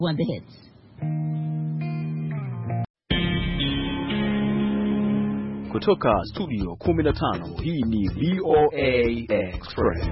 One the hits. Kutoka studio 15, hii ni VOA Express.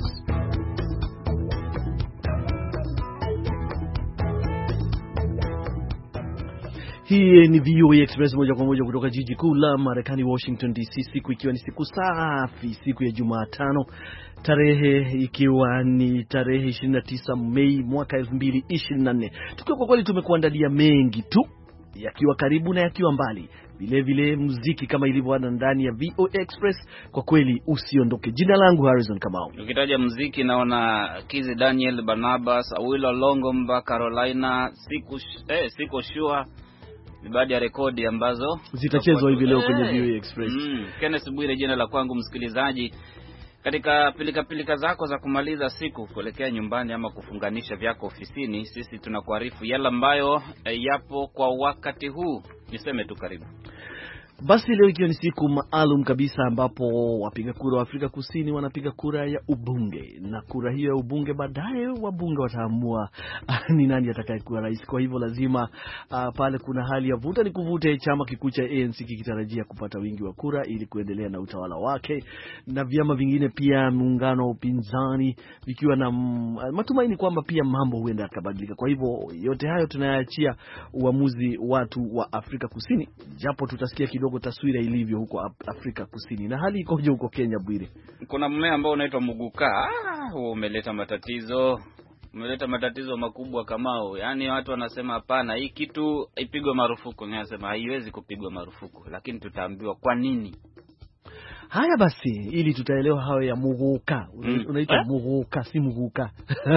Hii ni VOA Express moja kwa moja kutoka jiji kuu la Marekani, Washington DC, siku ikiwa ni siku safi, siku ya Jumatano, tarehe ikiwa ni tarehe 29 Mei mwaka 2024. Tukiwa kwa kweli tumekuandalia mengi tu, yakiwa karibu na yakiwa mbali. Vile vile muziki kama ilivyo ndani ya VOA Express. Kwa kweli usiondoke. Jina langu Harrison Kamau. Ukitaja muziki naona Kizi Daniel, Barnabas, Awilo Longomba, Carolina, Siko Shua. Ni baadhi ya rekodi ambazo zitachezwa hivi leo kwenye VOA Express. Kenneth Bwire jina la kwangu, msikilizaji. Katika pilika zako za kumaliza siku kuelekea nyumbani ama kufunganisha vyako ofisini, sisi tunakuarifu yale ambayo yapo kwa wakati huu. Niseme tu karibu. Basi leo ikiwa ni siku maalum kabisa ambapo wapiga kura wa Afrika Kusini wanapiga kura ya ubunge, na kura hiyo ya ubunge baadaye wabunge wataamua ni nani atakayekuwa rais. Kwa hivyo lazima pale kuna hali ya vuta ni kuvute. Chama kikuu cha ANC kikitarajia kupata wingi wa kura ili kuendelea na utawala wake, na vyama vingine pia, muungano wa upinzani, vikiwa na matumaini kwamba pia mambo huenda yakabadilika. Kwa hivyo yote hayo tunayaachia uamuzi watu wa Afrika Kusini, japo tutasikia kidogo taswira ilivyo huko Afrika Kusini. Na hali ikoje huko Kenya, Bwire? Kuna mmea ambao unaitwa muguka. Umeleta matatizo makubwa Kamao. Yaani watu wanasema hapana, hii kitu ipigwe marufuku. Ninasema haiwezi kupigwa marufuku, lakini tutaambiwa kwa nini. Haya basi, ili tutaelewa hayo ya muguka. Unaita muguka, si muguka.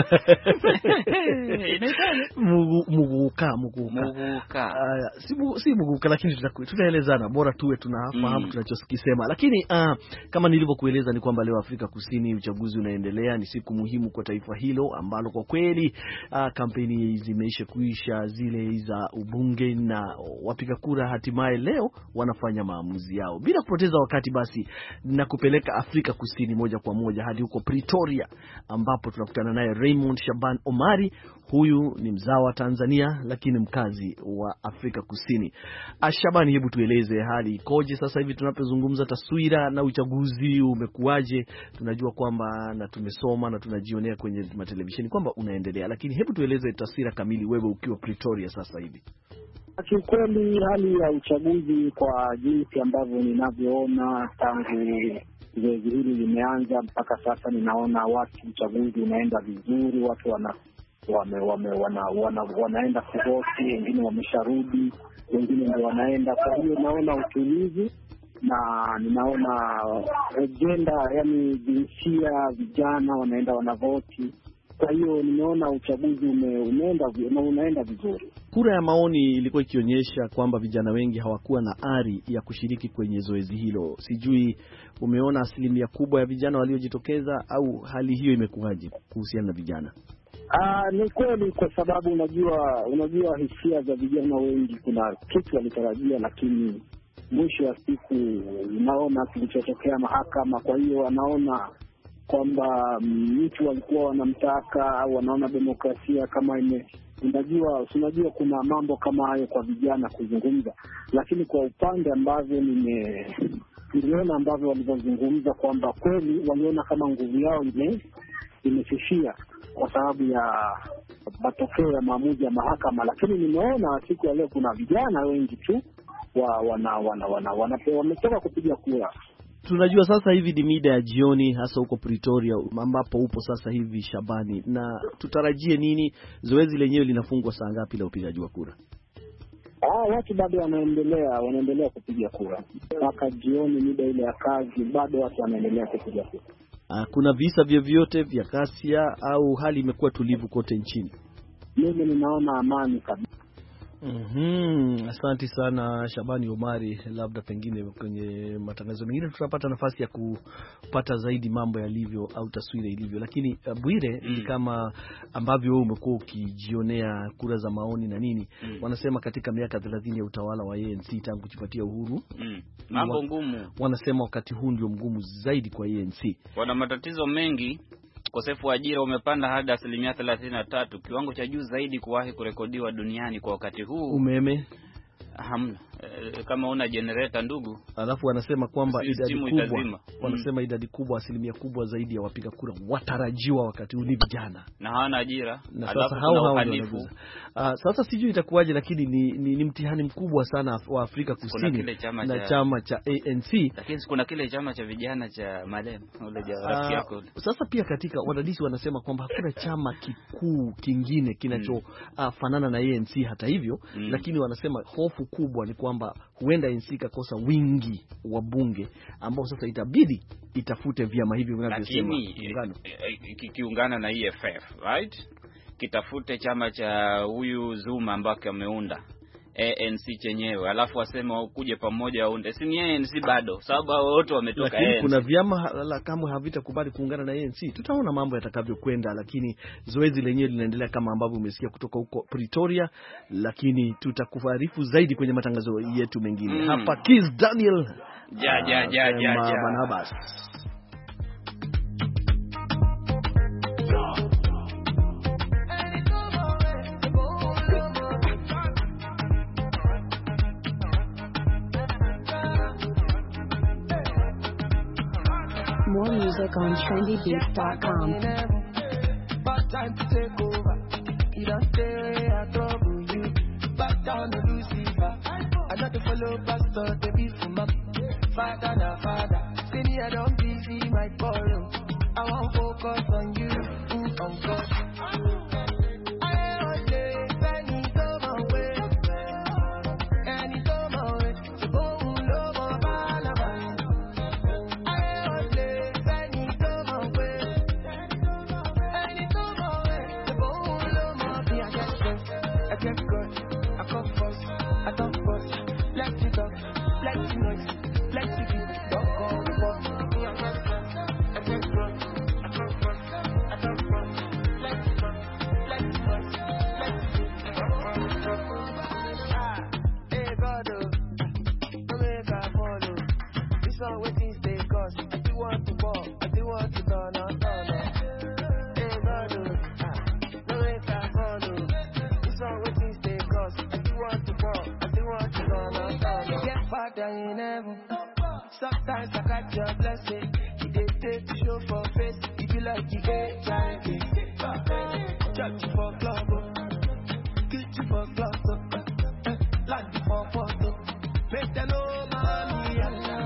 Muguka. Si muguka, lakini tutaelezana. Bora tuwe tunafahamu tunachokisema. Lakini kama nilivyokueleza ni kwamba leo Afrika Kusini uchaguzi unaendelea. Ni siku muhimu kwa taifa hilo ambalo kwa kweli kampeni zimeisha kuisha, zile za ubunge, na wapiga kura hatimaye leo wanafanya maamuzi yao. Bila kupoteza wakati basi na kupeleka Afrika Kusini moja kwa moja hadi huko Pretoria, ambapo tunakutana naye Raymond Shaban Omari. Huyu ni mzao wa Tanzania lakini mkazi wa Afrika Kusini. Shabani, hebu tueleze hali ikoje sasa hivi tunapozungumza, taswira na uchaguzi umekuaje? Tunajua kwamba na tumesoma na tunajionea kwenye televisheni kwamba unaendelea, lakini hebu tueleze taswira kamili wewe ukiwa Pretoria sasa hivi. Kiukweli hali ya uchaguzi kwa jinsi ambavyo ninavyoona tangu zoezi hili limeanza mpaka sasa, ninaona uchaguzi unaenda vizuri, watu wanaenda kuvoti, wengine wamesharudi, wengine ndio wanaenda. Kwa hiyo naona utulivu na ninaona agenda, yani jinsia, vijana wanaenda wanavoti. Kwa hiyo nimeona uchaguzi unaenda vizuri. Kura ya maoni ilikuwa ikionyesha kwamba vijana wengi hawakuwa na ari ya kushiriki kwenye zoezi hilo. Sijui umeona asilimia kubwa ya vijana waliojitokeza au hali hiyo imekuwaje kuhusiana na vijana? Ni kweli, kwa sababu unajua hisia za vijana wengi, kuna kitu walitarajia, lakini mwisho wa siku unaona kilichotokea mahakama. Kwa hiyo wanaona kwamba mtu walikuwa wanamtaka au wanaona demokrasia kama unajua kuna mambo kama hayo kwa vijana kuzungumza. Lakini kwa upande ambavyo niliona ambavyo walivyozungumza kwamba kweli waliona kama nguvu yao imefifia kwa sababu ya matokeo ya maamuzi ya mahakama. Lakini nimeona siku ya leo kuna vijana wengi tu wametoka kupiga kura. Tunajua sasa hivi ni mida ya jioni, hasa huko Pretoria ambapo upo sasa hivi, Shabani, na tutarajie nini? Zoezi lenyewe linafungwa saa ngapi la upigaji wa kura? Watu bado wanaendelea kupiga kura mpaka jioni, mida ile ya kazi, bado watu wanaendelea kupiga kura. Kuna visa vyovyote vya ghasia au hali imekuwa tulivu kote nchini? Mimi ninaona amani kabisa. Asante sana Shabani Omari. Labda pengine kwenye matangazo mengine tutapata nafasi ya kupata zaidi mambo yalivyo au taswira ilivyo. Lakini Bwire, ni kama ambavyo wewe umekuwa ukijionea kura za maoni na nini, wanasema katika miaka 30 ya utawala wa ANC tangu kujipatia uhuru, mambo ngumu. Wanasema wakati huu ndio mgumu zaidi kwa ANC. Wana matatizo mengi Ukosefu wa ajira umepanda hadi 33%, kiwango cha juu zaidi kuwahi kurekodiwa duniani kwa wakati huu. Umeme hamna. Kama una generator ndugu, alafu wanasema kwamba idadi kubwa, asilimia kubwa zaidi ya wapiga kura watarajiwa wakati huu ni vijana na hawana ajira, alafu kuna uhalifu. Sasa sijui itakuwaje, lakini ni mtihani mkubwa sana wa Afrika Kusini na chama cha ANC, lakini kuna kile chama cha vijana cha Malem ule rafiki yako. Sasa pia katika wadadisi wanasema kwamba hakuna chama kikuu kingine kinachofanana na ANC hata hivyo, lakini wanasema hofu kubwa ni kwamba huenda ANC kakosa wingi wa bunge ambao sasa itabidi itafute vyama hivi vinavyosema kikiungana na EFF, right? Kitafute chama cha huyu Zuma ambao ameunda ANC chenyewe, alafu wasema kuje pamoja waunde. Si ni ANC bado, sababu wote wametoka ANC. Lakini kuna vyama kama havitakubali kuungana na ANC. Tutaona mambo yatakavyokwenda, lakini zoezi lenyewe linaendelea kama ambavyo umesikia kutoka huko Pretoria, lakini tutakuarifu zaidi kwenye matangazo yetu mengine. Hapa Kiss Daniel. Barnabas. More music on trendybeats.com. Bad time to take over. You don't stay at trouble you. Back down to Lucifer. I not to follow pastor, they be for my father na father. See me, I don't busy my borrow. I won't focus on you, on God. Sometimes I got your blessing. You did take the show for face. You feel like you get giant. Judge you for club, get you for club, land you for photo. Make them know money.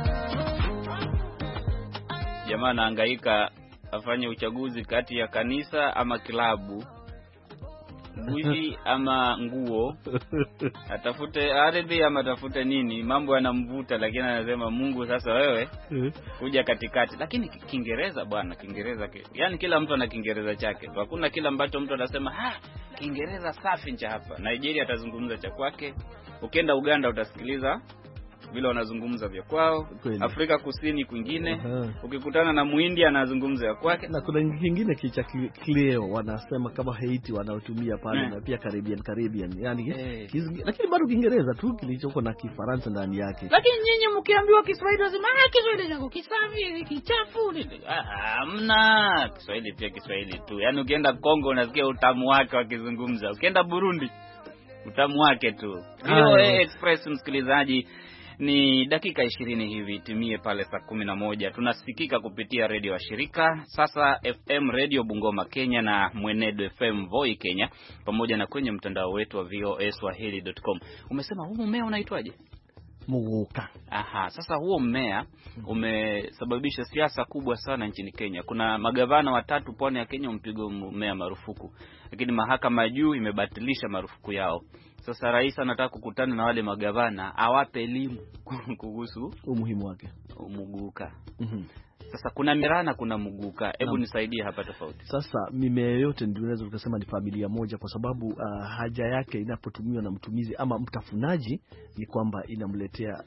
Jamaa anahangaika afanye uchaguzi kati ya kanisa ama klabu, buji ama nguo, atafute ardhi ama atafute nini, mambo yanamvuta, lakini anasema Mungu sasa wewe kuja katikati. Lakini Kiingereza bwana, Kiingereza yani kila mtu ana Kiingereza chake. Hakuna kila ambacho mtu anasema Kiingereza safi nje hapa. Nigeria atazungumza cha kwake, ukienda Uganda utasikiliza vile wanazungumza vya kwao, Afrika Kusini kwingine, ukikutana na Muindia anazungumza ya kwake, na kuna kingine kicha Cleo wanasema kama Haiti wanaotumia pale, na pia Caribbean yani lakini bado Kiingereza tu kilichoko na Kifaransa ndani yake. Lakini nyinyi mkiambiwa Kiswahili lazima Kiswahili chako kisafi kichafu. Hamna, Kiswahili pia Kiswahili tu. Yani ukienda Kongo unasikia utamu wake wakizungumza, ukienda Burundi utamu wake tu. Express msikilizaji, ni dakika 20 hivi timie pale saa 11. Tunasikika kupitia redio wa shirika sasa FM Radio Bungoma Kenya na Mwenedo FM Voi Kenya, pamoja na kwenye mtandao wetu wa voaswahili.com. Umesema huu mmea unaitwaje? Muguka. Sasa huo mmea umesababisha siasa kubwa sana nchini Kenya. Kuna magavana 3 pwani ya Kenya wampiga mmea marufuku, lakini mahakama juu imebatilisha marufuku yao. Sasa rais anataka kukutana na wale magavana awape elimu kuhusu umuhimu wake muguka. Sasa kuna mirana, kuna muguka. Hebu nisaidie hapa tofauti. Sasa mimea yote ndio unaweza tukasema ni familia moja, kwa sababu haja yake inapotumiwa na mtumizi ama mtafunaji ni kwamba inamletea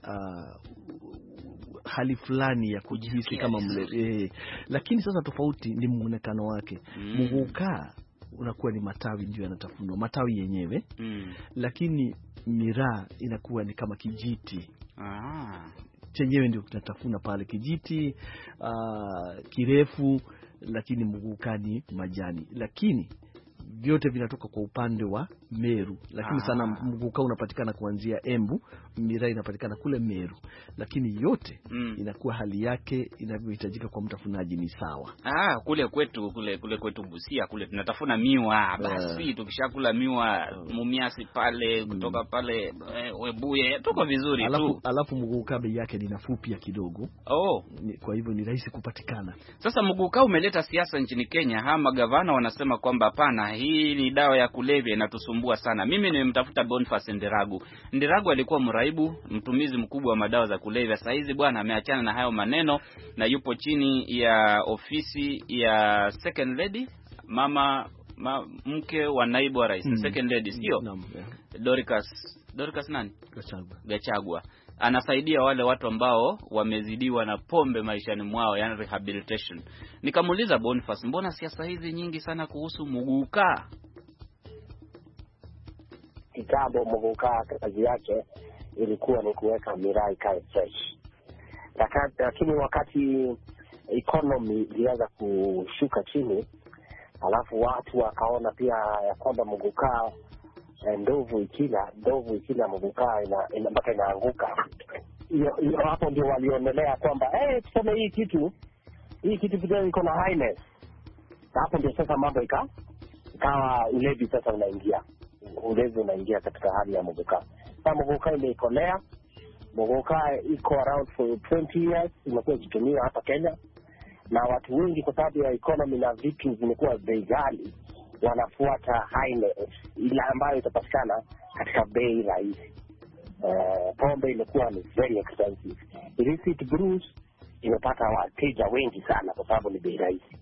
hali fulani ya kujihisi kama lakini sasa tofauti ni muonekano wake. Muguka unakuwa ni matawi ndio yanatafunwa, matawi yenyewe. Lakini miraa inakuwa ni kama kijiti. Chenyewe ndio kinatafuna pale, kijiti kirefu lakini muguka ni majani, lakini vyote vinatoka kwa upande wa Meru, lakini sana muguka unapatikana kuanzia Embu, miraa inapatikana kule Meru, lakini yote inakuwa hali yake inavyohitajika kwa mtafunaji ni sawa. Kule kwetu Busia kule tunatafuna miwa, basi tukishakula miwa Mumias pale kutoka pale Webuye tuko vizuri tu. Alafu muguka bei yake ni nafuu pia kidogo. Kwa hivyo ni rahisi kupatikana. Sasa muguka umeleta siasa nchini Kenya. Magavana wanasema kwamba hapana, hii ni dawa ya kulevya inatusumbua sana. Mimi nimemtafuta Boniface Ndiragu. Ndiragu alikuwa mraibu, mtumizi mkubwa wa madawa za kulevya. Sasa hizi bwana ameachana na hayo maneno na yupo chini ya ofisi ya second lady, mke wa naibu wa rais. Second lady sio? Dorcas nani? Gachagua. Anasaidia wale watu ambao wamezidiwa na pombe maishani mwao, yani rehabilitation. Nikamuuliza Boniface, mbona siasa hizi nyingi sana kuhusu muguka? Kitambo muguka kazi yake ilikuwa ni kuweka miraa ikae fresh. Lakini wakati economy ilianza kushuka chini, alafu watu wakaona pia ya kwamba muguka ndovu ikila muguka mpaka inaanguka. Hiyo hapo ndio walionelea kwamba tuseme hii kitu kidogo iko na highness. Hapo ndio sasa mambo ikawa ulevi sasa unaingia katika hali ya muguka. Sasa muguka imekolea, muguka iko around for 20 years, imekuwa ikitumiwa hapa Kenya, na watu wengi kwa sababu ya economy na vitu zimekuwa bei ghali, wanafuata highness ile ambayo itapatikana katika bei rahisi. Pombe imekuwa ni very expensive. Illicit brews imepata wateja wengi sana kwa sababu ni bei rahisi.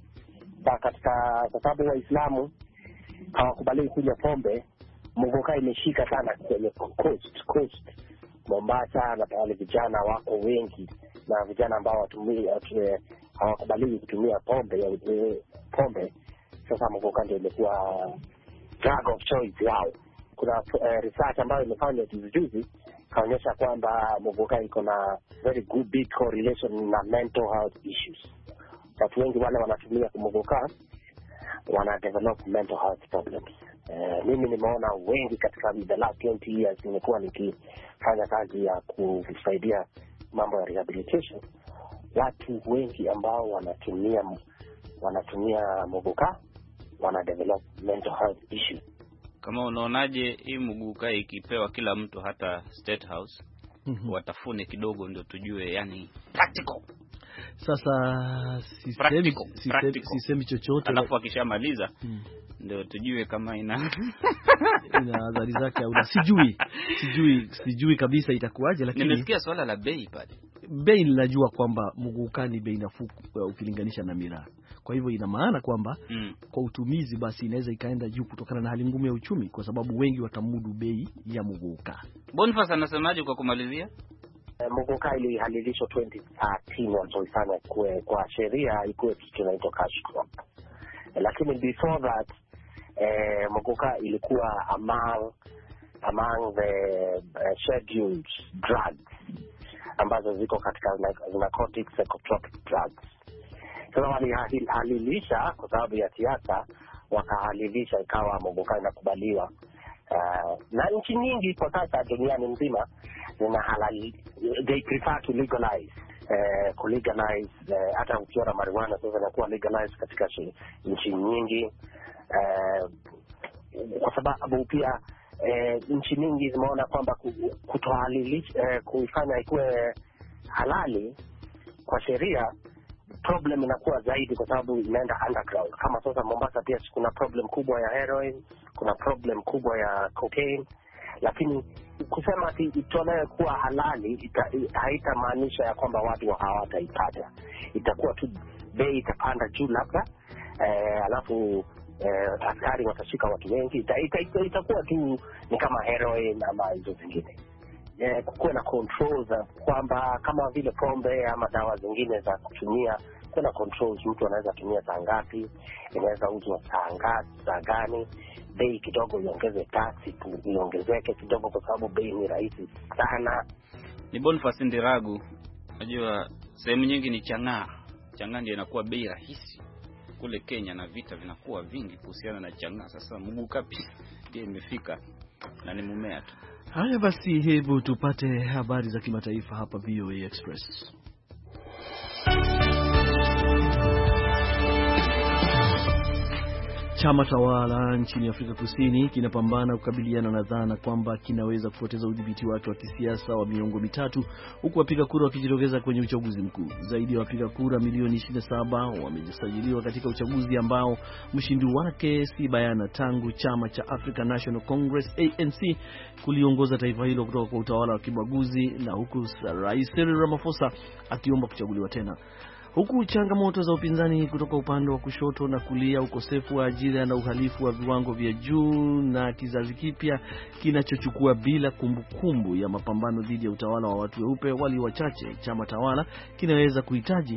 Kwa sababu Waislamu hawakubali kunywa pombe, muguka imeshika sana kwenye coast Mombasa, na pale vijana wako wengi, na vijana ambao hawakubali kutumia pombe. Sasa muguka ndio imekuwa drug of choice yao. Kuna research ambayo imefanywa juzi kaonyesha kwamba muguka iko na very good big correlation na mental health issues. Watu wengi wale wanatumia muguka wana develop mental health problems. Mimi nimeona wengi katika the last 20 years nimekuwa nikifanya kazi ya kusaidia mambo ya rehabilitation. Watu wengi ambao wanatumia muguka wana develop mental health issues. Kama unaonaje hii muguka ikipewa kila mtu, hata State House watafune kidogo ndio tujue, yani practical. Sasa sisemi chochote, alafu akishamaliza ndio tujue kama ina adhari zake au sijui kabisa itakuwaje. Lakini nimesikia swala la bei pale. Bei ninajua kwamba muguka ni bei nafuu ukilinganisha na miraa. Kwa hivyo ina maana kwamba kwa utumizi basi inaweza ikaenda juu kutokana na hali ngumu ya uchumi, kwa sababu wengi watamudu bei ya muguka. Boniface anasemaje kwa kumalizia? Muguka ilihalilishwa 2013 walipoifanya kwa sheria ikuwe kitu kinaitwa cash crop. Lakini before that muguka ilikuwa among the scheduled drugs ambazo ziko katika narcotic psychotropic drugs. Sasa walihalilisha kwa sababu ya siasa, wakahalilisha ikawa muguka inakubaliwa. Na nchi nyingi kwa sasa duniani nzima they prefer to legalize. Hata ukiona marijuana sasa inakuwa legalized katika nchi nyingi, kwa sababu pia nchi nyingi zimeona kwamba kuifanya ikuwe halali kwa sheria, problem inakuwa zaidi kwa sababu inaenda underground. Kama sasa Mombasa pia kuna problem kubwa ya heroin, kuna problem kubwa ya cocaine. Lakini kusema ati itolewe kuwa halali haitamaanisha ya kwamba watu hawataipata. Itakuwa tu bei itapanda juu labda, alafu askari watashika watu wengi. Itakuwa tu ni kama heroin ama hizo zingine. Kuwe na controls kwamba kama vile pombe ama dawa zingine za kutumia, kuna controls, mtu anaweza tumia saa ngapi, inaweza uzwa saa gani, bei kidogo iongeze, taxi iongezeke kidogo kwa sababu bei ni rahisi sana. Ni Boniface Ndiragu. Unajua sehemu nyingi ni chang'aa ndio inakuwa bei rahisi. kule Kenya na vita vinakuwa vingi kuhusiana na chang'aa. Sasa Muguka pia imefika na ni mumea tu. Haya basi, hebu tupate habari za kimataifa hapa VOA Express. Chama tawala nchini Afrika Kusini kinapambana kukabiliana na dhana kwamba kinaweza kupoteza udhibiti wake wa kisiasa wa miongo mitatu, huku wapiga kura wakijitokeza kwenye uchaguzi mkuu. Zaidi ya wapiga kura milioni 27 wamejisajiliwa katika uchaguzi ambao mshindi wake si bayana tangu chama cha African National Congress ANC kuliongoza taifa hilo kutoka kwa utawala wa kibaguzi, na huku Rais Cyril Ramaphosa akiomba kuchaguliwa tena. Huku changamoto za upinzani kutoka upande wa kushoto na kulia, ukosefu wa ajira na uhalifu wa viwango vya juu, na kizazi kipya kinachochukua bila kumbukumbu ya mapambano dhidi ya utawala wa watu weupe walio wachache, chama tawala kinaweza kuhitaji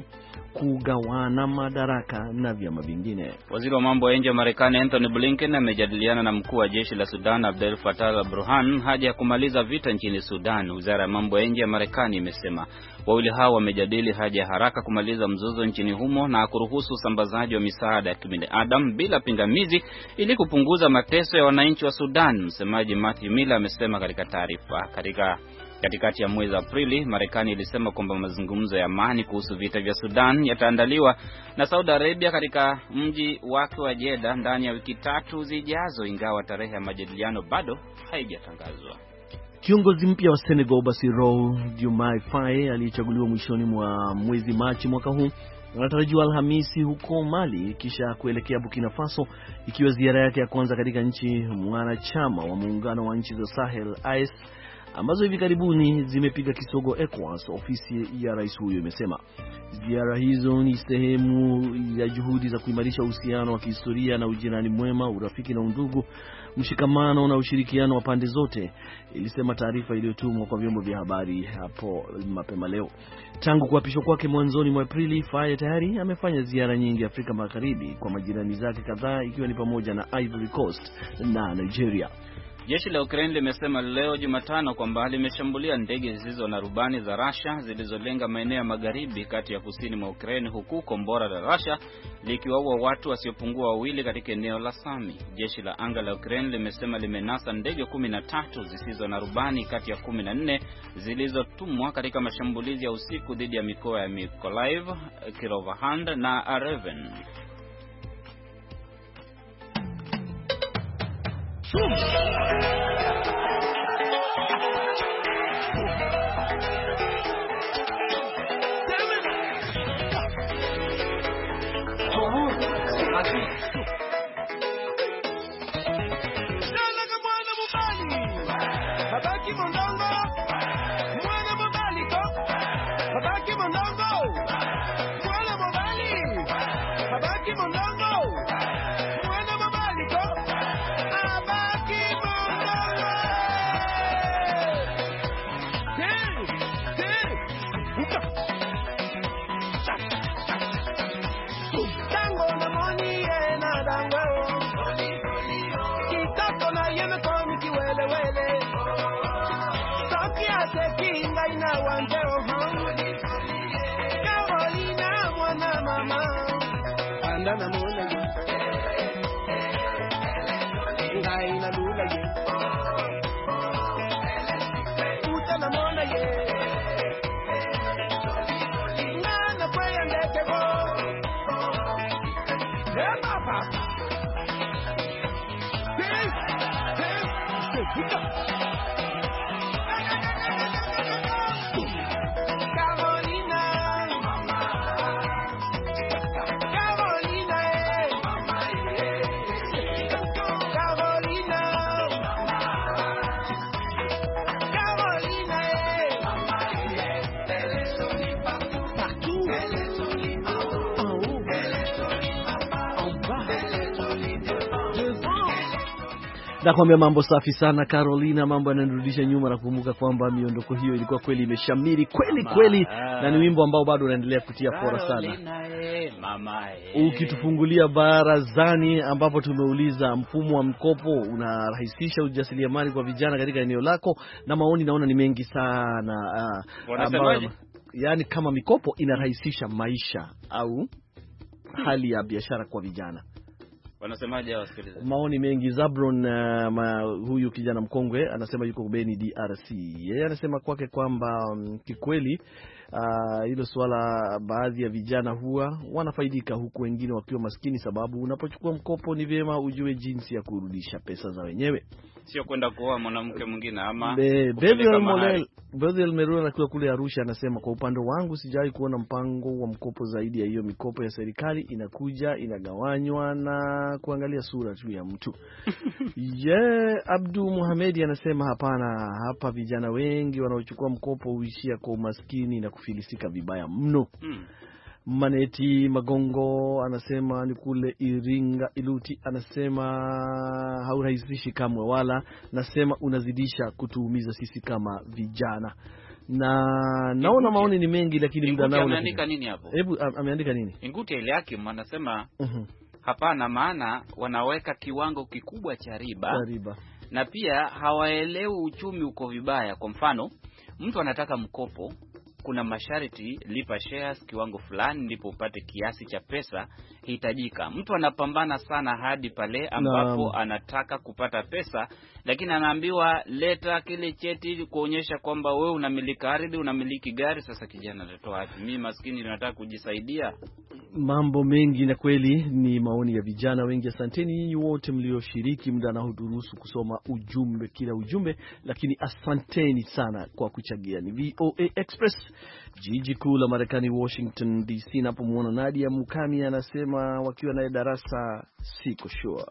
kugawana madaraka na vyama vingine. Waziri wa mambo ya nje wa Marekani Anthony Blinken amejadiliana na mkuu wa jeshi la Sudan Abdel Fattah al-Burhan haja ya kumaliza vita nchini Sudan. Wizara ya mambo ya nje ya Marekani imesema wawili hao wamejadili haja ya haraka kumaliza mzozo nchini humo na kuruhusu usambazaji wa misaada ya kibinadamu bila pingamizi ili kupunguza mateso ya wananchi wa Sudan. Msemaji Matthew Miller amesema katika taarifa. Katikati ya mwezi Aprili, Marekani ilisema kwamba mazungumzo ya amani kuhusu vita vya Sudan yataandaliwa na Saudi Arabia katika mji wake wa Jeddah ndani ya wiki 3 zijazo, ingawa tarehe ya majadiliano bado haijatangazwa. Kiongozi mpya wa Senegal Bassirou Diomaye Faye aliyechaguliwa mwishoni mwa mwezi Machi mwaka huu anatarajiwa Alhamisi huko Mali kisha kuelekea Burkina Faso, ikiwa ziara yake ya kwanza katika nchi mwanachama wa muungano wa nchi za Sahel IS ambazo hivi karibuni zimepiga kisogo ECOWAS. Ofisi ya rais huyo imesema ziara hizo ni sehemu ya juhudi za kuimarisha uhusiano wa kihistoria na ujirani mwema, urafiki na undugu, mshikamano na ushirikiano wa pande zote, ilisema taarifa iliyotumwa kwa vyombo vya habari hapo mapema leo. Tangu kuapishwa kwake mwanzoni mwa Aprili, Faye tayari amefanya ziara nyingi Afrika Magharibi kwa majirani zake kadhaa, ikiwa ni pamoja na Ivory Coast na Nigeria. Jeshi la Ukraine limesema leo Jumatano kwamba limeshambulia ndege zisizo na rubani za Russia zilizolenga maeneo ya magharibi kati ya kusini mwa Ukraine, huku kombora la Russia likiwaua watu wasiopungua 2 katika eneo la Sami. Jeshi la anga la Ukraine limesema limenasa ndege 13 zisizo na rubani kati ya 14 zilizotumwa katika mashambulizi ya usiku dhidi ya mikoa ya Mykolaiv, Kirovohrad na Areven. Nakwambia mambo safi sana Carolina, mambo yananirudisha nyuma na kukumbuka kwamba miondoko hiyo ilikuwa kweli imeshamiri kweli na ni wimbo ambao bado unaendelea kutia fora sana. Ukitufungulia barazani ambapo tumeuliza mfumo wa mkopo unarahisisha ujasiriamali kwa vijana katika eneo lako, na maoni naona ni mengi sana. Wanasemaje? Yani kama mikopo inarahisisha maisha au hali ya biashara kwa vijana. Wanasemaje wasikilizaji? Maoni mengi. Zabron huyu kijana mkongwe anasema yuko Beni DRC. Yeye anasema kwake kwamba kikweli hilo swala, baadhi ya vijana huwa wanafaidika huku wengine wakiwa maskini, sababu unapochukua mkopo ni vyema ujue jinsi ya kurudisha pesa za wenyewe, sio kwenda kuoa mwanamke mwingine ama Bethel Meruna akiwa kule Arusha anasema kwa upande wangu sijawahi kuona mpango wa mkopo zaidi ya hiyo mikopo ya serikali, inakuja inagawanywa na kuangalia sura tu ya mtu. Abdu Muhamedi anasema hapana, hapa vijana wengi wanaochukua mkopo huishia kwa umaskini na kufilisika vibaya mno. Maneti Magongo anasema ni kule Iringa Iluti, anasema haurahisishi kamwe, wala nasema unazidisha kutuumiza sisi kama vijana. Na naona maoni ni mengi, lakini muda nao. Ameandika nini hapo? Hebu ameandika nini? Inguti ile yake anasema hapana, maana wanaweka kiwango kikubwa cha riba. Na pia hawaelewi uchumi uko vibaya. Kwa mfano, mtu anataka mkopo, kuna masharti, lipa shares kiwango fulani ndipo upate kiasi cha pesa hitajika. Mtu anapambana sana hadi pale ambapo anataka kupata pesa, lakini anaambiwa leta kile cheti kuonyesha kwamba wewe unamiliki ardhi, unamiliki gari. Sasa kijana atatoa wapi? Mimi maskini nataka kujisaidia. Mambo mengi, na kweli ni maoni ya vijana wengi. Asanteni nyinyi wote mlioshiriki, muda na hudurusu kusoma kila ujumbe, lakini asanteni sana kwa kuchagia. Ni VOA Express, jiji kuu la Marekani, Washington DC. Napomuona Nadia Mukami anasema wakiwa naye darasa siko sure.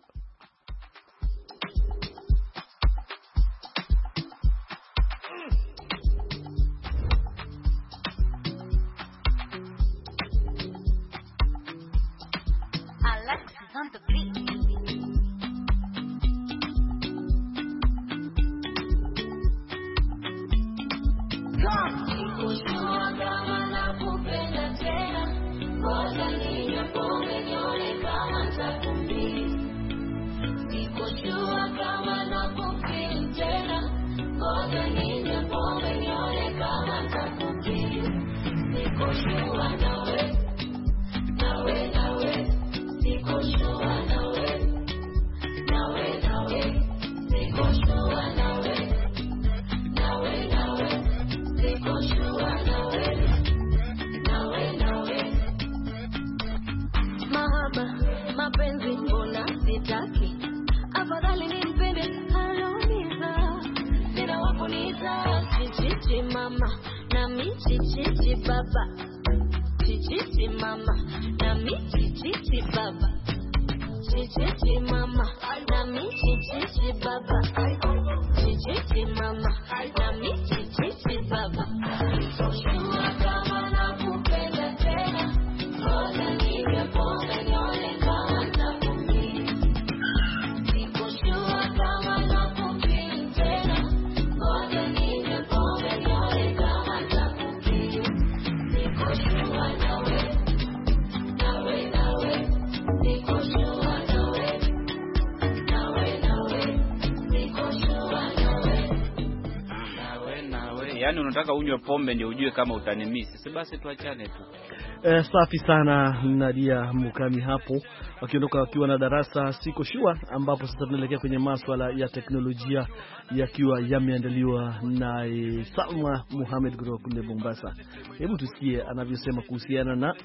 Yaani unataka unywe pombe ndio ujue kama utanimisi. Si basi tuachane tu. Safi sana Nadia Mukami hapo, wakiondoka wakiwa na darasa siko sure, ambapo sasa tunaelekea kwenye masuala ya teknolojia yakiwa yameandaliwa na Salma Muhammad kutoka kule Mombasa. Hebu tusikie anavyosema kuhusiana na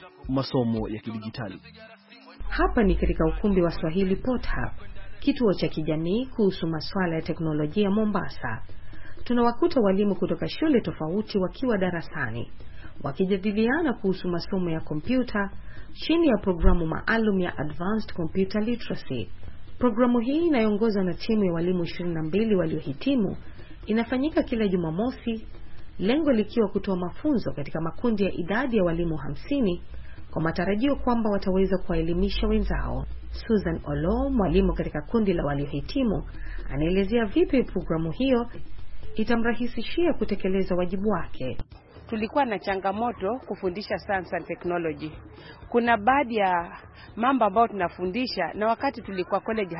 masomo ya kidijitali. Hapa ni katika ukumbi wa Swahili Port Hub, kituo cha kijamii kuhusu masuala ya teknolojia Mombasa. Tunawakuta walimu kutoka shule tofauti wakiwa darasani wakijadiliana kuhusu masomo ya kompyuta chini ya programu maalum ya Advanced Computer Literacy. Programu hii inayoongozwa na timu ya walimu 22 waliohitimu inafanyika kila Jumamosi, lengo likiwa kutoa mafunzo katika makundi ya idadi ya walimu 50 kwa matarajio kwamba wataweza kuwaelimisha wenzao. Susan Olo, mwalimu katika kundi la waliohitimu, anaelezea vipi programu hiyo itamrahisishia kutekeleza wajibu wake. Tulikuwa na changamoto kufundisha science and technology. Kuna baadhi ya mambo ambayo tunafundisha na wakati tulikuwa college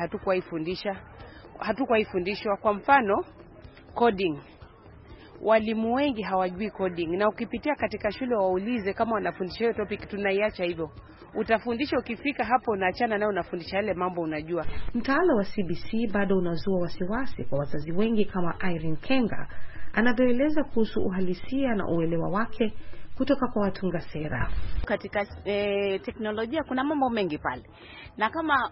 hatukuwa ifundishwa. Kwa mfano coding. Walimu wengi hawajui coding, na ukipitia katika shule waulize kama wanafundisha hiyo topic, tunaiacha hivyo. Utafundisha, ukifika hapo unaachana nayo, unafundisha yale mambo unajua. Mtaala wa CBC bado unazua wasiwasi kwa wazazi wengi, kama Irene Kenga anavyoeleza kuhusu uhalisia na uelewa wake kutoka kwa watunga sera. Katika teknolojia kuna mambo mengi pale, na kama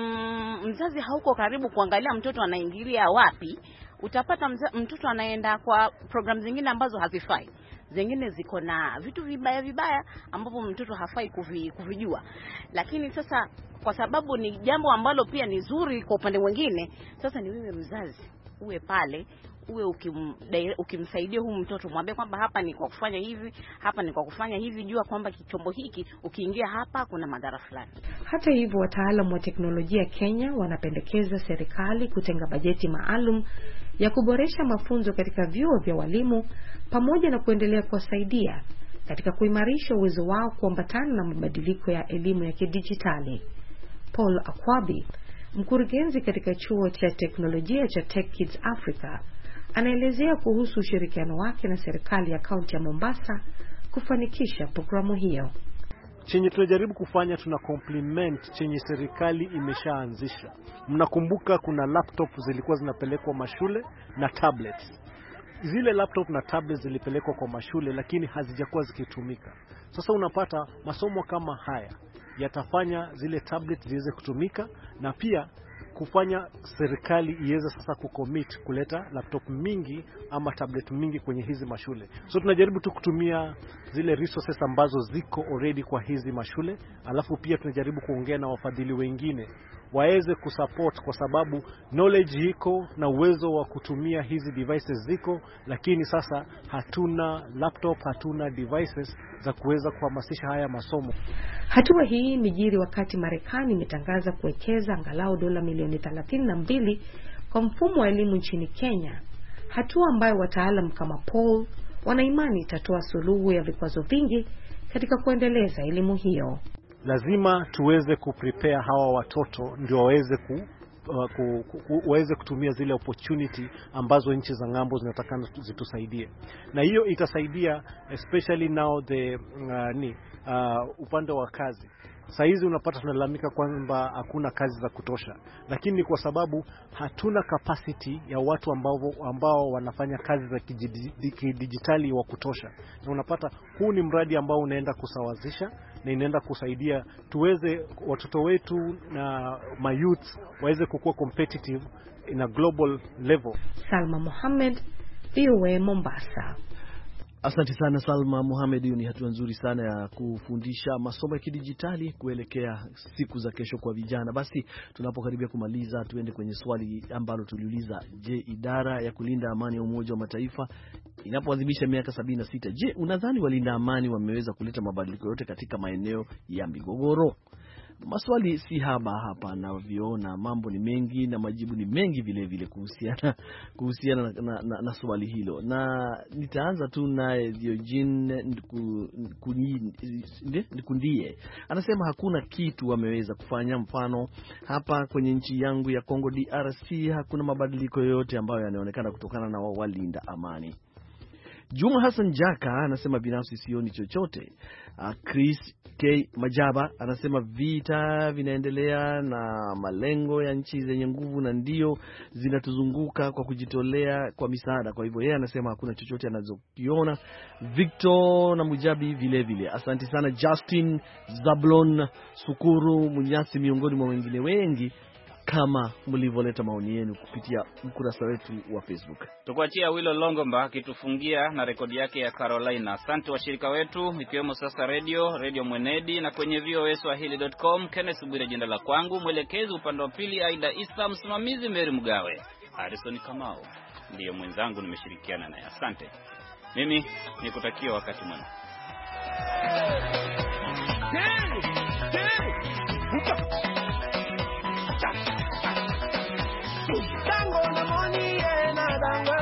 mzazi hauko karibu kuangalia mtoto anaingilia wapi, utapata mtoto anaenda kwa program zingine ambazo hazifai. Zingine ziko na vitu vibaya ambapo mtoto hafai kuvijua. Lakini sasa kwa sababu ni jambo ambalo pia ni zuri kwa upande mwingine, sasa ni wewe mzazi uwe pale, uwe ukimsaidia huyu mtoto, mwambie kwamba hapa ni kwa kufanya hivi, hapa ni kwa kufanya hivi, jua kwamba kichombo hiki ukiingia hapa kuna madhara fulani. Hata hivyo, wataalamu wa teknolojia Kenya wanapendekeza serikali kutenga bajeti maalum ya kuboresha mafunzo katika vyuo vya walimu, pamoja na kuendelea kuwasaidia katika kuimarisha uwezo wao kuambatana na mabadiliko ya elimu ya kidijitali. Paul Akwabi, mkurugenzi katika chuo cha teknolojia cha Tech Kids Africa, anaelezea kuhusu ushirikiano wake na serikali ya kaunti ya Mombasa kufanikisha programu hiyo. Chenye tunajaribu kufanya, tuna complement chenye serikali imeshaanzisha. Mnakumbuka kuna laptop zilikuwa zinapelekwa mashule na tablets. Zile laptop na tablets zilipelekwa kwa mashule, lakini hazijakuwa zikitumika. Sasa unapata masomo kama haya yatafanya zile tablets ziweze kutumika, na pia kufanya serikali iweze sasa kucommit kuleta laptop mingi ama tablet mingi kwenye hizi mashule. So tunajaribu tu kutumia zile resources ambazo ziko already kwa hizi mashule, alafu pia tunajaribu kuongea na wafadhili wengine waweze kusupport, kwa sababu knowledge iko na uwezo wa kutumia hizi devices ziko, lakini sasa hatuna laptop, hatuna devices za kuweza kuhamasisha haya masomo. Hatua hii imejiri wakati Marekani imetangaza kuwekeza angalau dola milioni 32 kwa mfumo wa elimu nchini Kenya, hatua ambayo wataalamu kama Paul wanaimani itatoa suluhu ya vikwazo vingi katika kuendeleza elimu hiyo. Lazima tuweze kuprepare hawa watoto ndio waweze kutumia zile opportunity ambazo nchi za ngambo zinatakana zitusaidie. Na hiyo itasaidia especially now upande wa kazi. Saizi unapata tunalalamika kwamba hakuna kazi za kutosha, lakini kwa sababu hatuna capacity ya watu ambao wanafanya kazi za kidijitali wa kutosha. Na unapata huu ni mradi ambao unaenda kusawazisha na inaenda kusaidia tuweze watoto wetu na youth waweze kukua competitive in a global level. Salma Mohamed, VOA Mombasa. Asante sana Salma Mohamed, ni hatua nzuri sana ya kufundisha masomo ya kidijitali kuelekea siku za kesho kwa vijana. Basi tunapokaribia kumaliza, tuende kwenye swali ambalo tuliuliza. Je, idara ya kulinda amani ya Umoja wa Mataifa inapoadhimisha miaka 76, je, unadhani walinda amani wameweza kuleta mabadiliko yote katika maeneo ya migogoro? Maswali si haba hapa, na viona mambo ni mengi na majibu ni mengi vile vile kuhusiana na swali hilo. Na nitaanza tu na Diogene Nikundie. Anasema hakuna kitu wameweza kufanya. Mfano, hapa kwenye nchi yangu ya Kongo DRC hakuna mabadiliko yoyote ambayo yanaonekana kutokana na walinda amani. Juma Hassan Jaka anasema binafsi sioni chochote. Chris K Majaba anasema vita vinaendelea na malengo ya nchi zenye nguvu na ndio zinatuzunguka kwa kujitolea kwa misaada. Kwa hivyo yeye anasema hakuna chochote anazokiona. Victor na Mujabi vile vile. Asante sana Justin Zablon Sukuru Munyasi miongoni mwa wengine wengi kama mlivyoleta maoni yenu kupitia ukurasa wetu wa Facebook. Tukuachia Wilo Longomba akitufungia na rekodi yake ya Carolina. Asante washirika wetu ikiwemo Sasa Radio Mwenedi na kwenye voaswahili.com. Kenneth Bwire jina la kwangu, mwelekezi upande wa pili Aida Isa, msimamizi Mary Mgawe. Harrison Kamau ndiyo mwenzangu nimeshirikiana naye. Asante. Mimi nikutakia wakati mwema. Tango na money na dango